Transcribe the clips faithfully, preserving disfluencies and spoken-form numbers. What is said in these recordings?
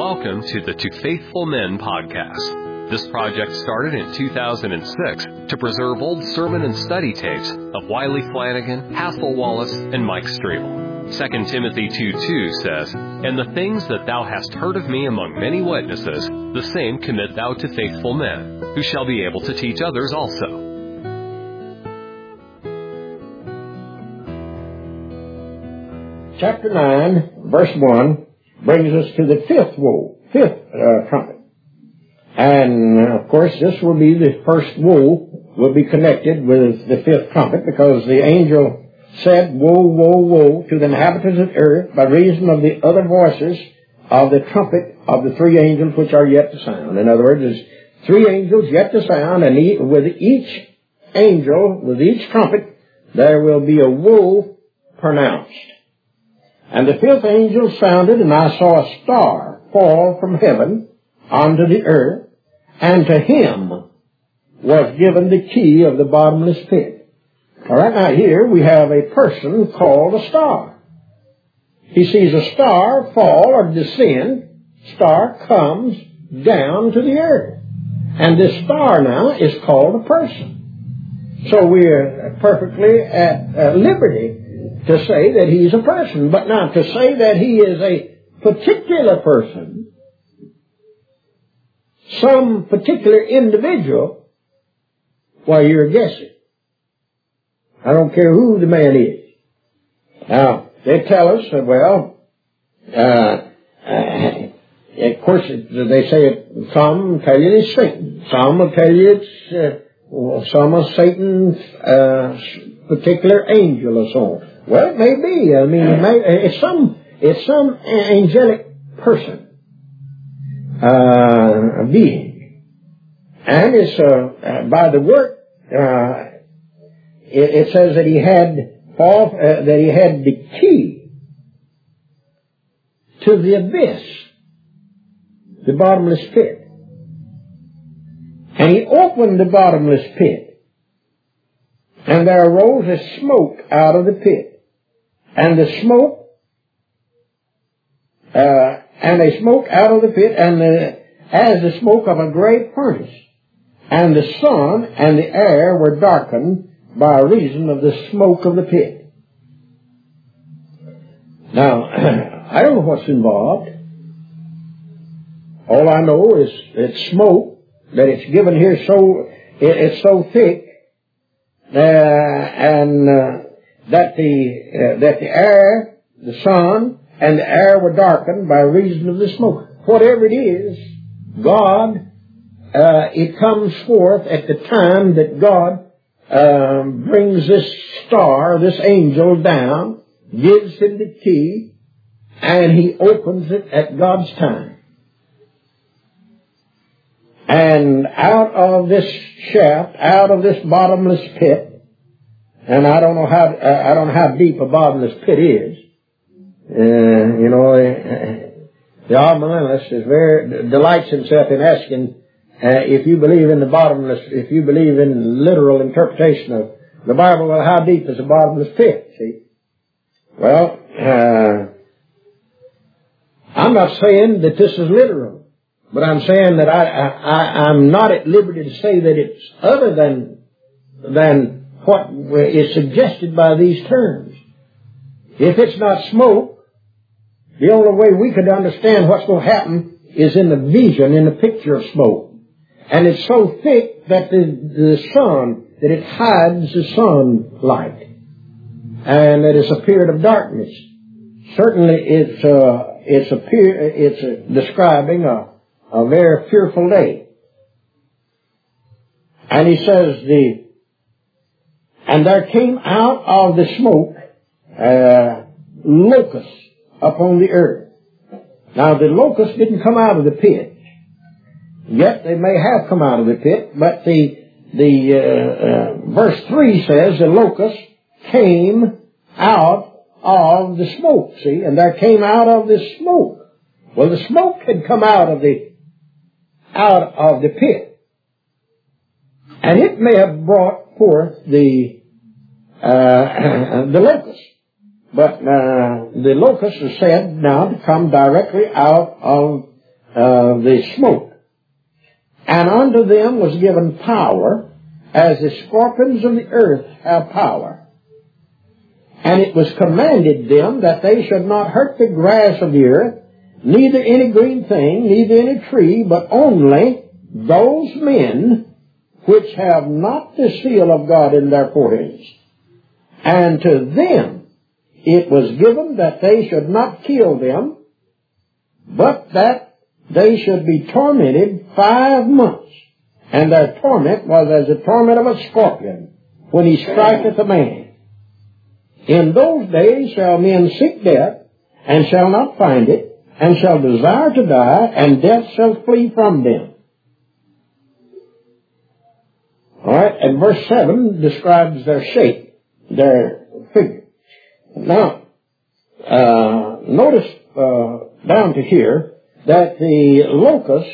Welcome to the To Faithful Men podcast. This project started in two thousand six to preserve old sermon and study tapes of Wiley Flanagan, Hathel Wallace, and Mike Strievel. Second Timothy two two says, "And the things that thou hast heard of me among many witnesses, the same commit thou to faithful men, who shall be able to teach others also." Chapter nine, verse one, brings us to the fifth woe, fifth uh, trumpet. And, uh, of course, this will be the first woe, will be connected with the fifth trumpet, because the angel said, "Woe, woe, woe to the inhabitants of the earth by reason of the other voices of the trumpet of the three angels which are yet to sound." In other words, there's three angels yet to sound, and e- with each angel, with each trumpet, there will be a woe pronounced. "And the fifth angel sounded, and I saw a star fall from heaven onto the earth, and to him was given the key of the bottomless pit." All right, now here we have a person called a star. He sees a star fall or descend. Star comes down to the earth. And this star now is called a person. So we're perfectly at uh, liberty to say that he's a person. But now to say that he is a particular person, some particular individual, well, you're guessing. I don't care who the man is. Now, they tell us that, well, uh, uh, of course, they say it, some tell you it's Satan. Some will tell you it's, uh, well, some of Satan's uh, particular angel or so on. Well, it may be. I mean, it may, it's some, it's some angelic person, uh, being. And it's, uh, by the work, uh, it, it says that he had, fall, uh, that he had the key to the abyss, the bottomless pit. And he opened the bottomless pit, and there arose a smoke out of the pit. And the smoke, uh, and a smoke out of the pit, and the, as the smoke of a great furnace. And the sun and the air were darkened by reason of the smoke of the pit. Now, I don't know what's involved. All I know is it's smoke, that it's given here so, it, it's so thick, uh, and, uh, that the uh, that the air, the sun, and the air were darkened by reason of the smoke. Whatever it is, God, uh, it comes forth at the time that God um, brings this star, this angel down, gives him the key, and he opens it at God's time. And out of this shaft, out of this bottomless pit, and I don't know how uh, I don't know how deep a bottomless pit is. Uh, you know, uh, the amillennialist is very delights himself in asking uh, if you believe in the bottomless, if you believe in literal interpretation of the Bible. Well, how deep is a bottomless pit? See, well, uh, I'm not saying that this is literal, but I'm saying that I, I I'm not at liberty to say that it's other than than. what is suggested by these terms. If it's not smoke, the only way we could understand what's going to happen is in the vision, in the picture of smoke. And it's so thick that the, the sun, that it hides the sunlight. And that it's a period of darkness. Certainly it's, uh, it's, a per- it's a describing a, a very fearful day. And he says the And there came out of the smoke uh, locusts upon the earth. Now the locusts didn't come out of the pit. Yet they may have come out of the pit, but the the uh, uh, verse three says the locusts came out of the smoke. See, and there came out of the smoke. Well, the smoke had come out of the out of the pit, and it may have brought forth the uh, the locusts. But uh, the locusts are said now to come directly out of uh, the smoke. And unto them was given power, as the scorpions of the earth have power. And it was commanded them that they should not hurt the grass of the earth, neither any green thing, neither any tree, but only those men which have not the seal of God in their foreheads. And to them it was given that they should not kill them, but that they should be tormented five months. And their torment was as the torment of a scorpion when he striketh a man. In those days shall men seek death, and shall not find it, and shall desire to die, and death shall flee from them. All right, and verse seven describes their shape, their figure. Now, uh, notice uh, down to here that the locusts,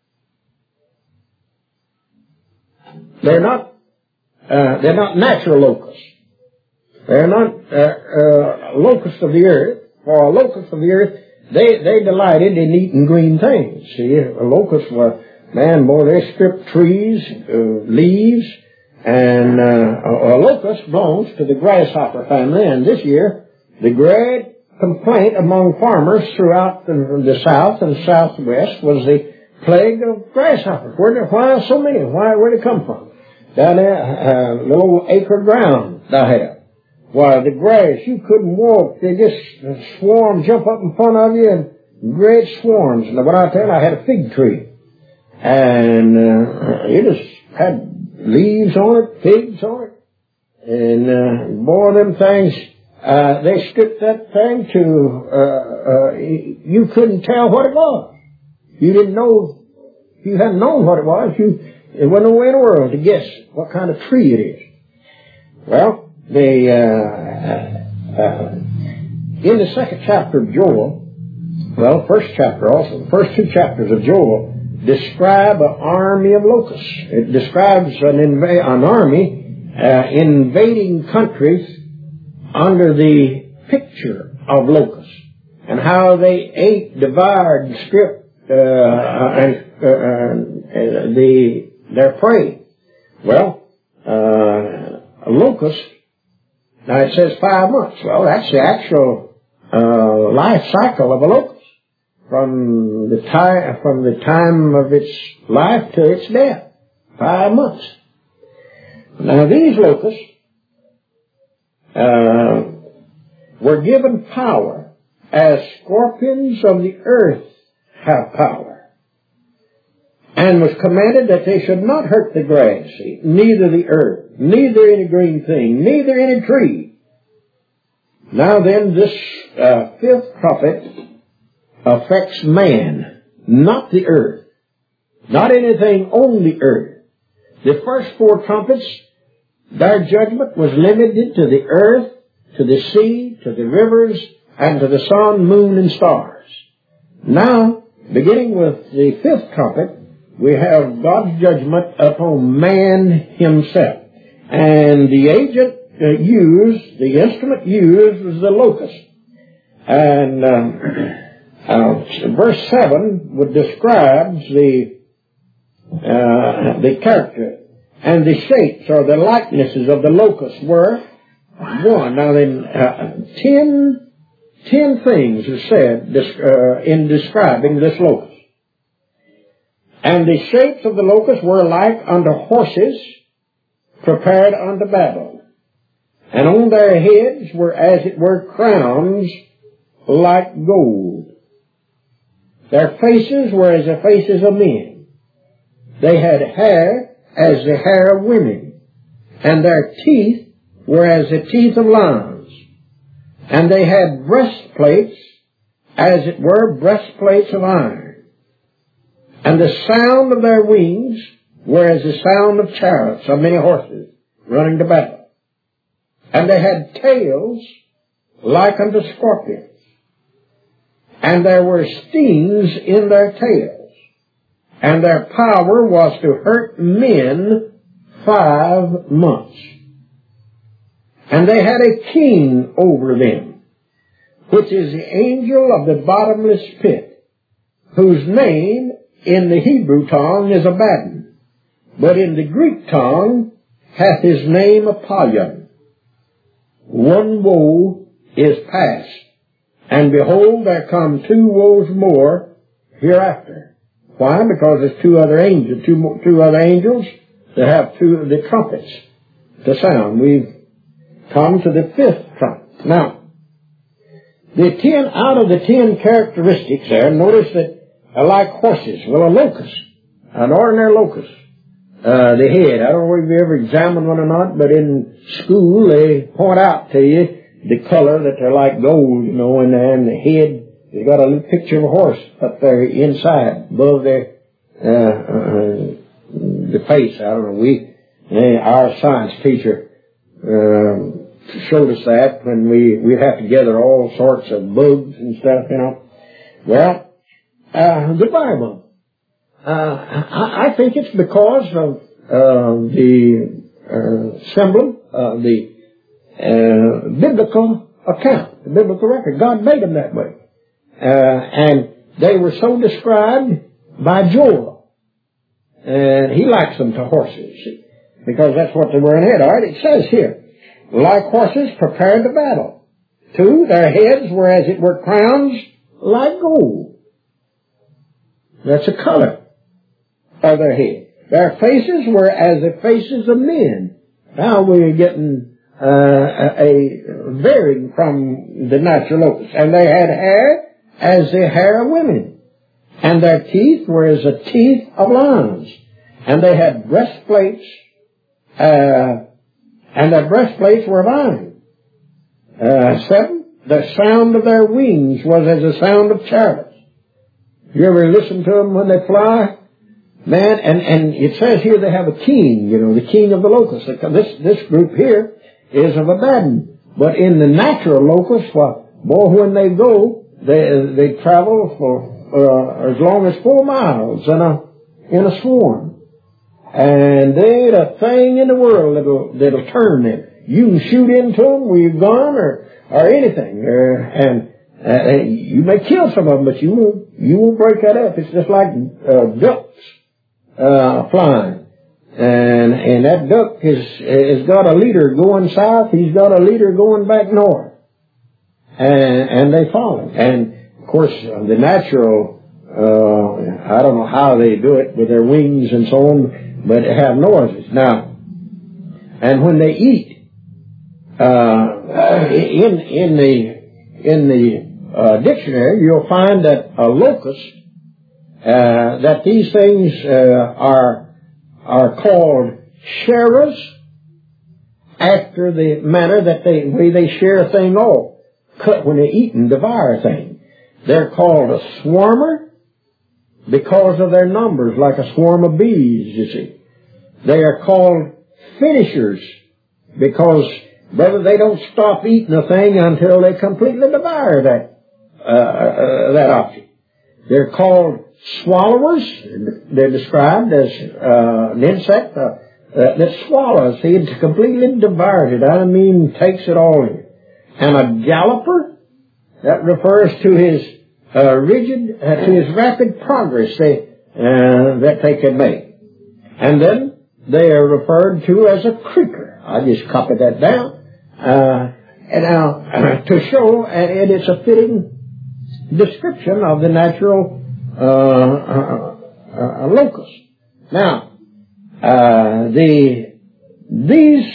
they're not uh, they're not natural locusts. They're not uh, uh, locusts of the earth. For locusts of the earth, they they delighted in eating green things. See, locusts were, man, boy, they stripped trees, uh, leaves, and uh, a, a locust belongs to the grasshopper family. And this year, the great complaint among farmers throughout the, the south and southwest was the plague of grasshoppers. Where did, why so many? Why, where'd they come from? Down there, uh, little acre ground I have. Why, the grass, you couldn't walk. They just swarm, jump up in front of you, and great swarms. And what I tell you, I had a fig tree. And uh, it just had leaves on it, figs on it. And, uh, boy, them things, uh, they stripped that thing to, uh, uh, you couldn't tell what it was. You didn't know, if you hadn't known what it was, you, it wasn't no way in the world to guess what kind of tree it is. Well, the, uh, uh, in the second chapter of Joel, well, first chapter also, the first two chapters of Joel describe an army of locusts. It describes an, inv- an army uh, invading countries under the picture of locusts, and how they ate, devoured, and stripped uh, and, uh, uh, the their prey. Well, uh, a locust. Now it says five months. Well, that's the actual uh, life cycle of a locust, from the time from the time of its life to its death. Five months. Now these locusts uh, were given power, as scorpions of the earth have power, and was commanded that they should not hurt the grass, neither the earth, neither any green thing, neither any tree. Now then, this uh, fifth trumpet affects man, not the earth, not anything on the earth. The first four trumpets, their judgment was limited to the earth, to the sea, to the rivers, and to the sun, moon, and stars. Now, beginning with the fifth trumpet, we have God's judgment upon man himself. And the agent uh, used, the instrument used was the locust. And uh, uh, verse seven would describe the, uh, the character. And the shapes or the likenesses of the locust were one. Now then, uh, ten, ten things are said uh, in describing this locust. And the shapes of the locusts were like unto horses prepared unto battle. And on their heads were as it were crowns like gold. Their faces were as the faces of men. They had hair as the hair of women. And their teeth were as the teeth of lions. And they had breastplates as it were breastplates of iron. And the sound of their wings were as the sound of chariots of many horses running to battle. And they had tails like unto scorpions. And there were stings in their tails. And their power was to hurt men five months. And they had a king over them, which is the angel of the bottomless pit, whose name in the Hebrew tongue is Abaddon, but in the Greek tongue hath his name Apollyon. One woe is past, and behold, there come two woes more hereafter. Why? Because there's two other angels, two, more, two other angels that have two of the trumpets to sound. We've come to the fifth trumpet. Now, the ten, out of the ten characteristics there, notice that are like horses. Well, a locust, an ordinary locust, uh, the head, I don't know if you ever examined one or not, but in school they point out to you the color that they're like gold, you know, and, and the head has got a little picture of a horse up there inside, above their, uh, uh, the face. I don't know, we, uh, our science teacher, um, showed us that when we, we'd have to gather all sorts of bugs and stuff, you know. Well, uh, the Bible, uh, I, I think it's because of, uh, the, uh, symbol, uh, the, uh, biblical account, the biblical record. God made them that way. Uh, and they were so described by Joel. And he likes them to horses, because that's what they were in head. All right, it says here, like horses prepared to battle. Two, their heads were as it were crowns like gold. That's the color of their head. Their faces were as the faces of men. Now we're getting uh, a, a varying from the natural locust. And they had hair as the hair of women. And their teeth were as the teeth of lions. And they had breastplates, uh, and their breastplates were of iron. Uh, seven, the sound of their wings was as the sound of chariots. You ever listen to them when they fly? Man, and, and it says here they have a king, you know, the king of the locusts. This, this group here is of Abaddon. But in the natural locusts, well, boy, when they go, they, they travel for, uh, as long as four miles in a, in a swarm. And there ain't a thing in the world that'll, that'll turn them. You can shoot into them with your gun or, or anything. Uh, and, uh, you may kill some of them, but you won't, you won't break that up. It's just like, uh, ducks, uh, flying. And, and that duck has, has got a leader going south. He's got a leader going back north. And, and they follow. And, of course, the natural, uh, I don't know how they do it with their wings and so on, but they have noises. Now, and when they eat, uh, in, in the, in the, uh, dictionary, you'll find that a locust, uh, that these things, uh, are, are called sharers after the manner that they, way they share a thing off. Cut when they eat and devour a thing. They're called a swarmer because of their numbers, like a swarm of bees, you see. They are called finishers because, brother, they don't stop eating a thing until they completely devour that, uh, uh, that object. They're called swallowers. They're described as, uh, an insect, uh, uh, that swallows. He completely devours it. I mean, takes it all in. And a galloper, that refers to his uh, rigid, uh, to his rapid progress they, uh, that they can make. And then they are referred to as a creeper. I just copied that down. Uh, and now, uh, to show, and it's a fitting description of the natural uh, uh, uh, locust. Now, uh, the these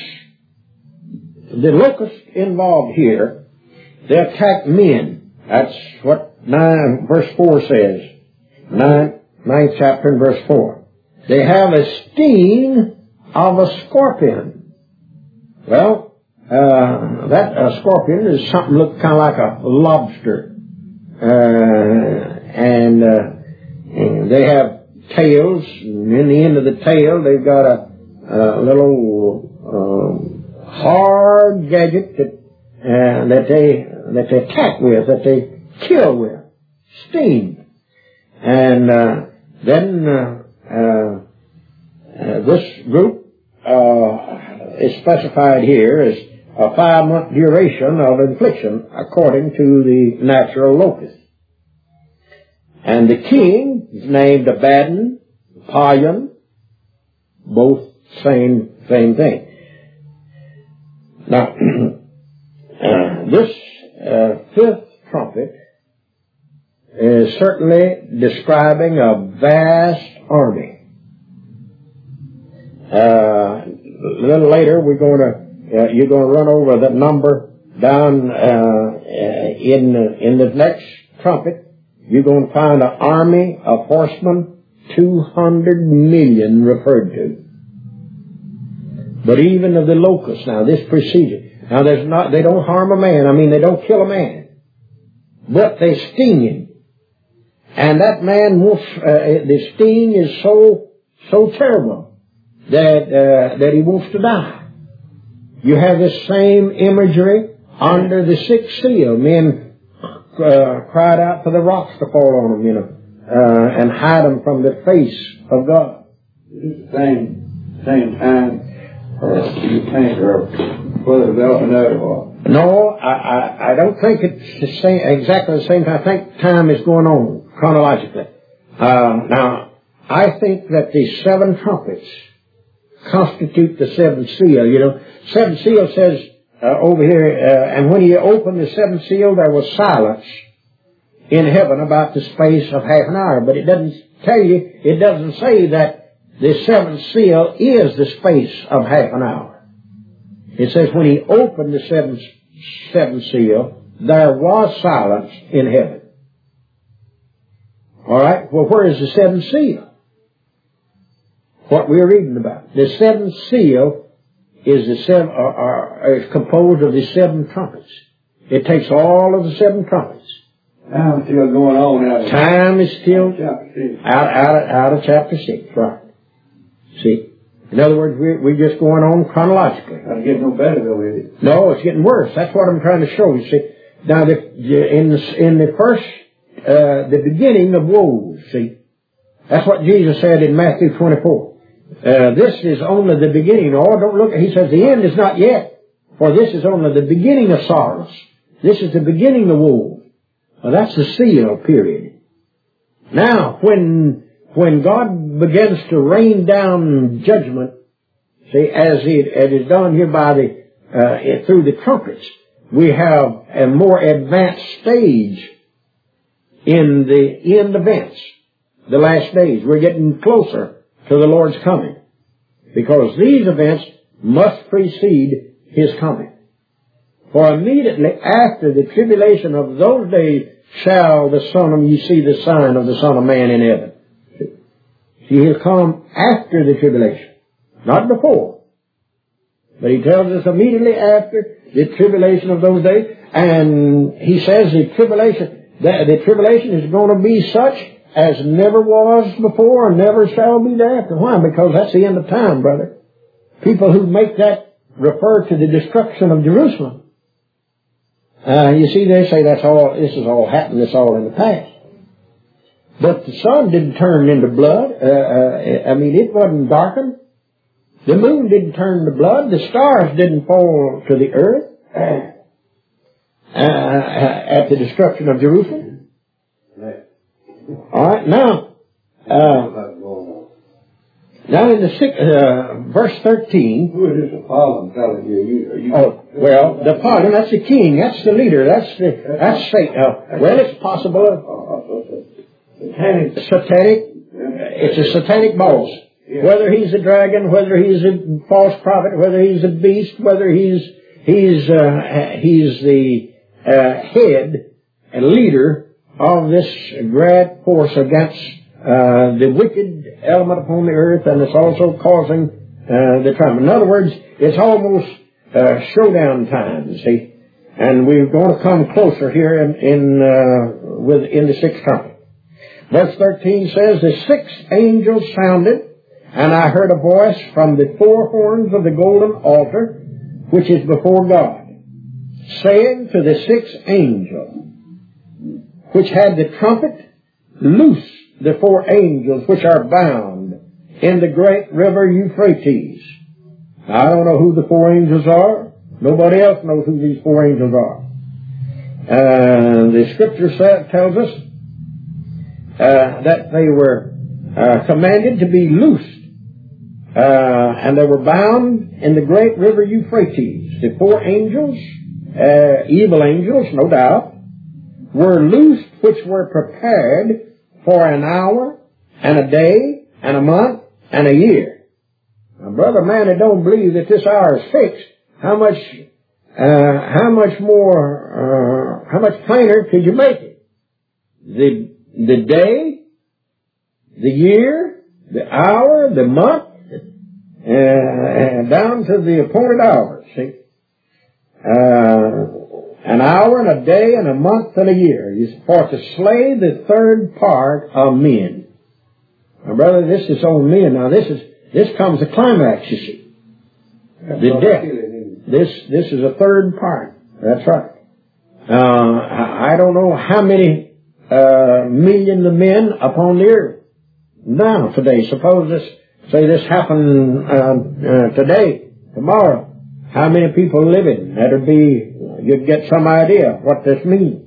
the locusts involved here, they attack men. That's what nine verse four says. Nine, ninth chapter and verse four. They have a sting of a scorpion. Well, uh, that uh, scorpion is something look kind of like a lobster. Uh, and, uh, and they have tails, and in the end of the tail they've got a, a little um, hard gadget that uh, that they that they attack with, that they kill with, sting. And uh, then uh, uh, uh, this group uh, is specified here as a five-month duration of infliction according to the natural locust. And the king is named Abaddon, Apollyon, both same, same thing. Now, uh, this uh, fifth trumpet is certainly describing a vast army. Uh, a little later, we're going to, uh, you're going to run over the number down uh, in in the next trumpet. You're going to find an army of horsemen, two hundred million referred to. But even of the locusts, now this preceded. Now there's not, they don't harm a man. I mean, they don't kill a man, but they sting him. And that man wants, uh, the sting is so, so terrible that, uh, that he wants to die. You have the same imagery under the sixth seal. Men, uh, cried out for the rocks to fall on them, you know, uh, and hide them from the face of God. It's the same, same time, or you think, or further development of it, or? No, I, I, I don't think it's the same, exactly the same time. I think time is going on chronologically. Uh, now, I think that the seven trumpets constitute the seventh seal. You know, seventh seal says uh, over here, uh, and when he opened the seventh seal, there was silence in heaven about the space of half an hour. But it doesn't tell you, it doesn't say that the seventh seal is the space of half an hour. It says when he opened the seventh, seventh seal, there was silence in heaven. All right. Well, where is the seventh seal? What we're reading about. The seventh seal is the seven, uh, uh, is composed of the seven trumpets. It takes all of the seven trumpets. Time is still going on out of Time is still chapter six. out, out, of, out of chapter six, right? See? In other words, we're, we're just going on chronologically. It's getting no better though, is it? No, it's getting worse. That's what I'm trying to show you. See, now the, in the in the first, uh, the beginning of woes. See, that's what Jesus said in Matthew twenty-four. Uh, this is only the beginning. Oh, don't look. He says the end is not yet, for this is only the beginning of sorrows. This is the beginning of woe. Well, that's the seal period. Now, when when God begins to rain down judgment, see, as it, as is done here by the uh, through the trumpets, we have a more advanced stage in the end events, the last days. We're getting closer to the Lord's coming, because these events must precede His coming. For immediately after the tribulation of those days shall the Son of, you see the sign of the Son of Man in heaven. See, He'll come after the tribulation, not before. But He tells us immediately after the tribulation of those days, and He says the tribulation, the, the tribulation is going to be such as never was before and never shall be thereafter. Why? Because that's the end of time, brother. People who make that refer to the destruction of Jerusalem. Uh, you see, they say that's all, this is all happened, this all in the past. But the sun didn't turn into blood. Uh, uh, I mean, it wasn't darkened. The moon didn't turn to blood. The stars didn't fall to the earth uh, uh, at the destruction of Jerusalem. All right, now, uh, now in the sixth, uh, verse thirteen. Who is this Apollyon telling you? you, you oh, well, the Apollyon, that's the king, that's the leader, that's the, that's Satan. Uh, well, it's possible. Uh, satanic. Satanic. It's a satanic boss. Yeah. Whether he's a dragon, whether he's a false prophet, whether he's a beast, whether he's he's uh, he's the uh, head and leader of this great force against uh, the wicked element upon the earth, and it's also causing uh, the time. In other words, it's almost uh, showdown time, see, and we're going to come closer here in in uh, with in the sixth trumpet. Verse thirteen says, "The sixth angel sounded, and I heard a voice from the four horns of the golden altar, which is before God, saying to the sixth angel, which had the trumpet, loose the four angels which are bound in the great river Euphrates." I don't know who the four angels are. Nobody else knows who these four angels are. And the scripture says, tells us uh, that they were uh, commanded to be loosed. Uh, and they were bound in the great river Euphrates. The four angels, uh, evil angels, no doubt, were loosed, which were prepared for an hour and a day and a month and a year. Now, brother, man, I don't believe that this hour is fixed. How much, uh, how much more, uh, how much plainer could you make it? The, the day, the year, the hour, the month, Uh, down to the appointed hours, see? Uh, an hour and a day and a month and a year is for to slay the third part of men. Now, brother, this is on men. Now, this is, this comes a climax, you see. The death. This, this is a third part. That's right. Uh, I don't know how many, uh, million of men upon the earth now today. Suppose this, Say this happened uh, uh, today, tomorrow. How many people living? That'd be, you'd get some idea what this means.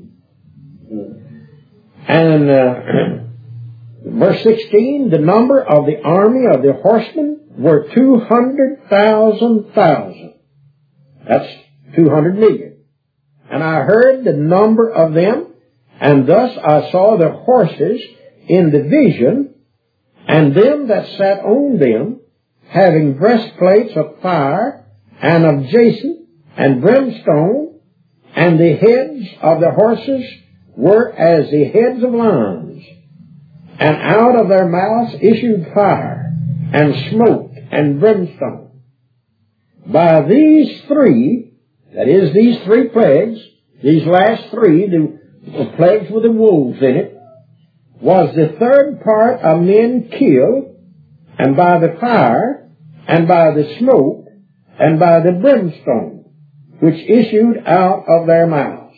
And uh, verse sixteen, the number of the army of the horsemen were two hundred thousand thousand. That's two hundred million. And I heard the number of them, and thus I saw the horses in the vision, and them that sat on them, having breastplates of fire, and of jacinth, and brimstone, and the heads of the horses were as the heads of lions. And out of their mouths issued fire, and smoke, and brimstone. By these three, that is, these three plagues, these last three, the, the plagues with the wolves in it, was the third part of men killed, and by the fire, and by the smoke, and by the brimstone, which issued out of their mouths.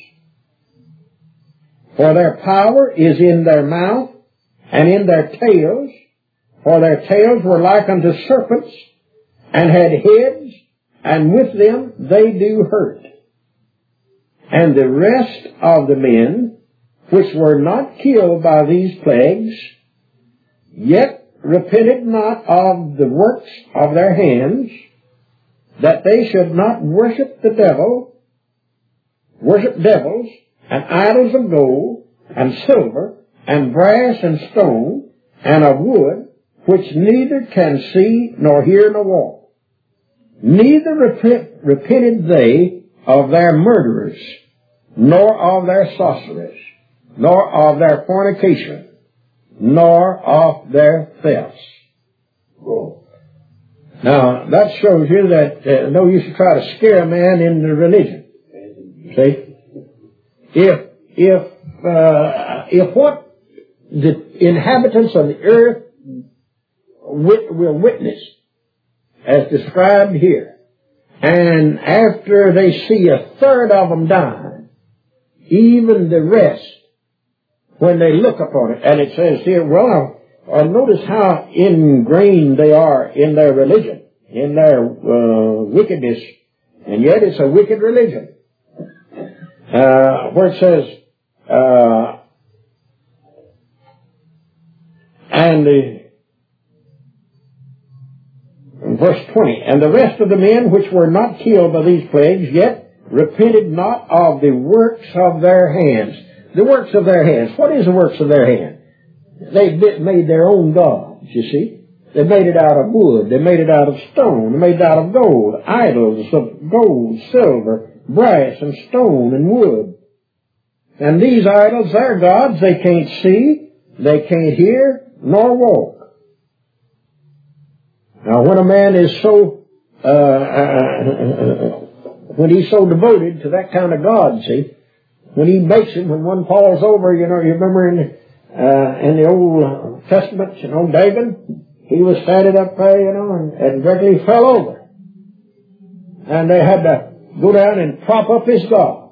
For their power is in their mouth, and in their tails, for their tails were like unto serpents, and had heads, and with them they do hurt. And the rest of the men, which were not killed by these plagues, yet repented not of the works of their hands, that they should not worship the devil, worship devils, and idols of gold, and silver, and brass, and stone, and of wood, which neither can see, nor hear, nor walk. Neither repent, repented they of their murderers, nor of their sorcerers, nor of their fornication, nor of their thefts. Whoa. Now, that shows you that uh, no use to try to scare a man into religion. See? If, if, uh, if what the inhabitants of the earth wit- will witness, as described here, and after they see a third of them die, even the rest, when they look upon it, and it says here, well, uh, notice how ingrained they are in their religion, in their uh, wickedness, and yet it's a wicked religion. Uh, where it says, uh, and the, verse twenty, and the rest of the men which were not killed by these plagues, yet repented not of the works of their hands. The works of their hands. What is the works of their hands? They made their own gods, you see. They made it out of wood. They made it out of stone. They made it out of gold. Idols of gold, silver, brass, and stone, and wood. And these idols, they're gods. They can't see, they can't hear, nor walk. Now, when a man is so, uh, uh, when he's so devoted to that kind of God, see, when he makes it, when one falls over, you know, you remember in, uh, in the Old Testament, you know, David, he was standing up there, you know, and, and directly fell over. And they had to go down and prop up his God.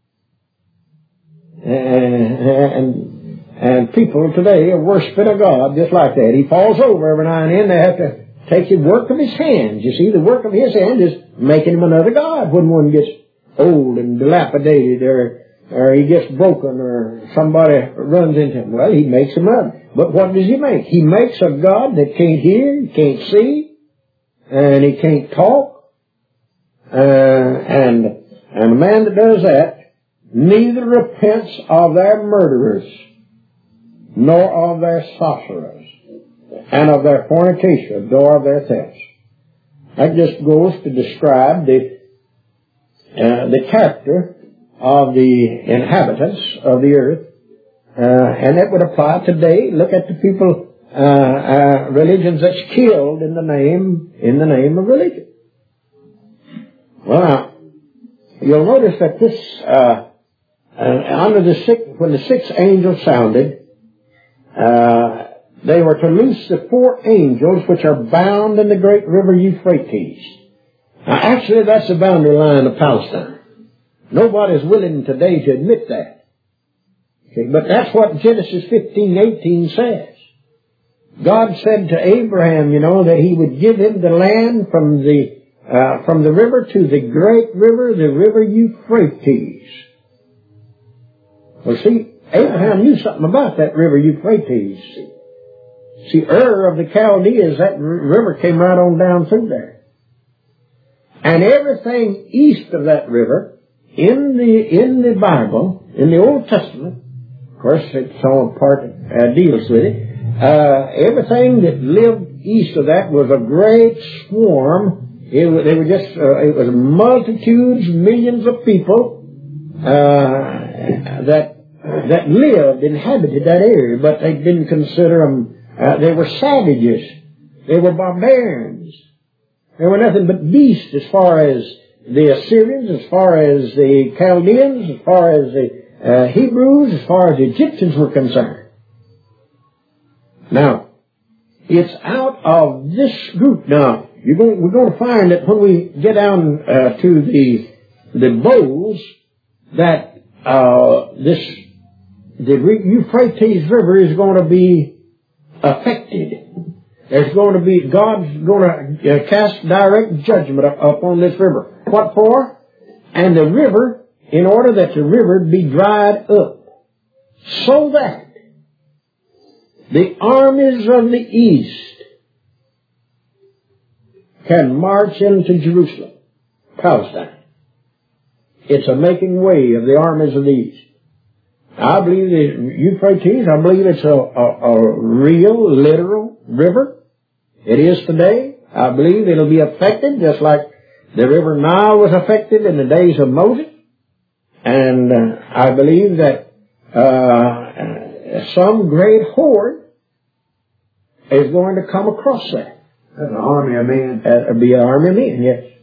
And, and, and people today are worshiping a God just like that. He falls over every now and then. They have to take the work of his hands. You see, the work of his hand is making him another God when one gets old and dilapidated or or he gets broken, or somebody runs into him. Well, he makes him up. But what does he make? He makes a God that can't hear, he can't see, and he can't talk. Uh, and, and a man that does that neither repents of their murderers, nor of their sorcerers, and of their fornication, nor of their thefts. That just goes to describe the uh, the character of the inhabitants of the earth, uh, and that would apply today. Look at the people, uh, uh, religions that's killed in the name in the name of religion. Well, now, you'll notice that this uh, uh, under the sixth, when the sixth angel sounded, uh, they were to loose the four angels which are bound in the great river Euphrates. Now, actually, that's the boundary line of Palestine. Nobody's willing today to admit that. Okay, but that's what Genesis fifteen eighteen says. God said to Abraham, you know, that he would give him the land from the uh, from the river to the great river, the river Euphrates. Well, see, Abraham knew something about that river Euphrates. See, Ur of the Chaldeans, that river came right on down through there. And everything east of that river, in the in the Bible, in the Old Testament, of course, it's all part uh, deals with it. Uh, everything that lived east of that was a great swarm. It was, they were just uh, it was multitudes, millions of people uh, that that lived, inhabited that area, but they didn't consider them. Uh, they were savages. They were barbarians. They were nothing but beasts as far as the Assyrians, as far as the Chaldeans, as far as the uh, Hebrews, as far as the Egyptians were concerned. Now, it's out of this group. Now, you're going, we're going to find that when we get down uh, to the the bowls, that uh, this the Euphrates River is going to be affected. There's going to be, God's going to uh, cast direct judgment upon this river. What for? And the river, in order that the river be dried up, so that the armies of the east can march into Jerusalem, Palestine. It's a making way of the armies of the east. I believe the Euphrates, I believe it's a, a, a real, literal river. It is today. I believe it'll be affected just like the river Nile was affected in the days of Moses. And uh, I believe that uh, some great horde is going to come across that. That's an army of men. That'll be an army of men,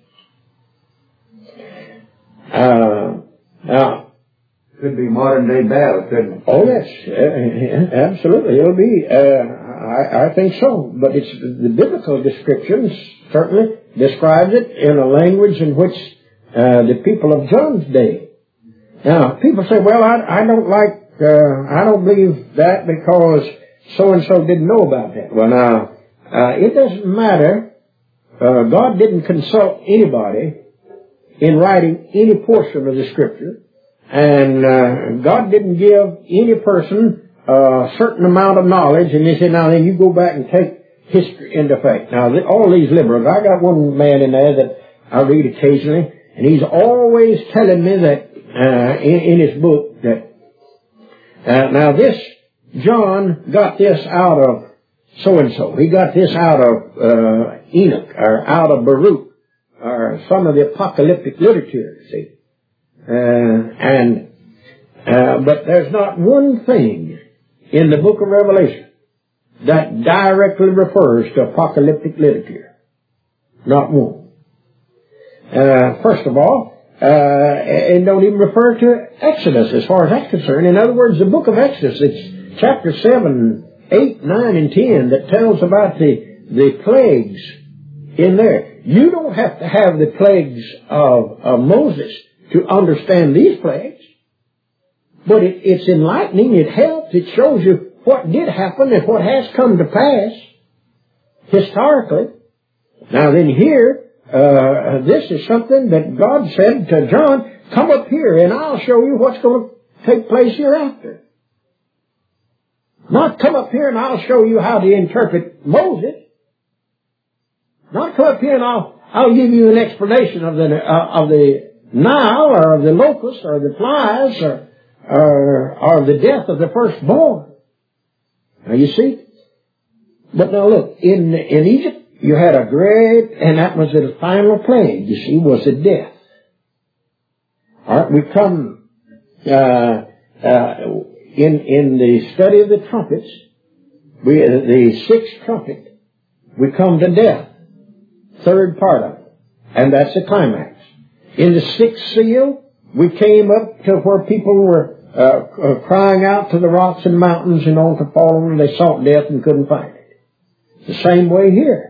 yes. Uh, now, could be modern day battle, couldn't it? Oh, yes, uh, absolutely. It'll be, uh, I, I think so. But it's the biblical descriptions certainly describes it in a language in which uh, the people of John's day. Now, people say, well, I, I don't like, uh, I don't believe that because so-and-so didn't know about that. Well, now, uh, it doesn't matter. Uh, God didn't consult anybody in writing any portion of the Scripture. And uh, God didn't give any person a certain amount of knowledge, and they said, now then you go back and take history into effect. Now, the, all these liberals, I got one man in there that I read occasionally, and he's always telling me that uh, in, in his book that, uh, now this, John got this out of so-and-so. He got this out of uh, Enoch, or out of Baruch, or some of the apocalyptic literature, see. Uh, and, uh, but there's not one thing in the book of Revelation that directly refers to apocalyptic literature. Not one. Uh, first of all, uh, it don't even refer to Exodus as far as that's concerned. In other words, the book of Exodus, it's chapter seven, eight, nine, and ten that tells about the, the plagues in there. You don't have to have the plagues of, of Moses to understand these plagues. But it, it's enlightening, it helps, it shows you what did happen and what has come to pass historically. Now then here, uh, this is something that God said to John, come up here and I'll show you what's going to take place hereafter. Not come up here and I'll show you how to interpret Moses. Not come up here and I'll, I'll give you an explanation of the, uh, of the Nile or of the locusts or the flies or, or, or the death of the firstborn. Now you see? But now look, in, in Egypt, you had a great, and that was the final plague, you see, was the death. All right, we come, uh, uh, in, in the study of the trumpets, we, uh, the sixth trumpet, we come to death. Third part of it. And that's the climax. In the sixth seal, we came up to where people were, uh, uh crying out to the rocks and mountains and on to fallen, and they sought death and couldn't find it. The same way here.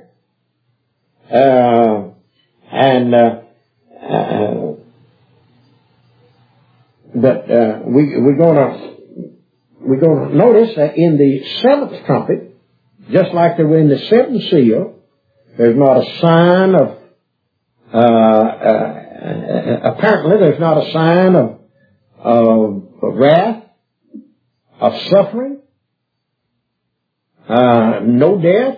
Uh, and, uh, uh, but, uh, we, we're gonna, we're gonna notice that in the seventh trumpet, just like there were in the seventh seal, there's not a sign of, uh, uh, apparently there's not a sign of, of wrath, of suffering, uh, no death.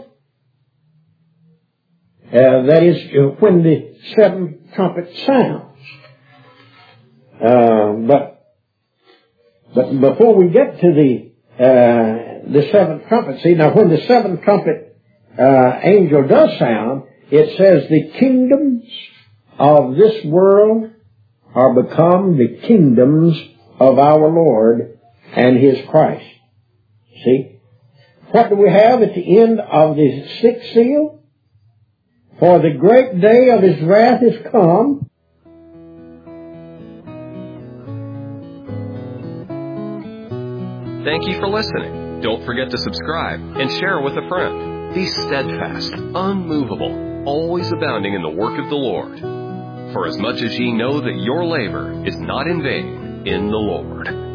Uh, that is uh, when the seventh trumpet sounds. Uh, but, but before we get to the, uh, the seventh trumpet, see, now when the seventh trumpet, uh, angel does sound, it says the kingdoms of this world are become the kingdoms of our Lord and His Christ. See? What do we have at the end of the sixth seal? For the great day of His wrath is come. Thank you for listening. Don't forget to subscribe and share with a friend. Be steadfast, unmovable, always abounding in the work of the Lord. For as much as ye know that your labor is not in vain in the Lord.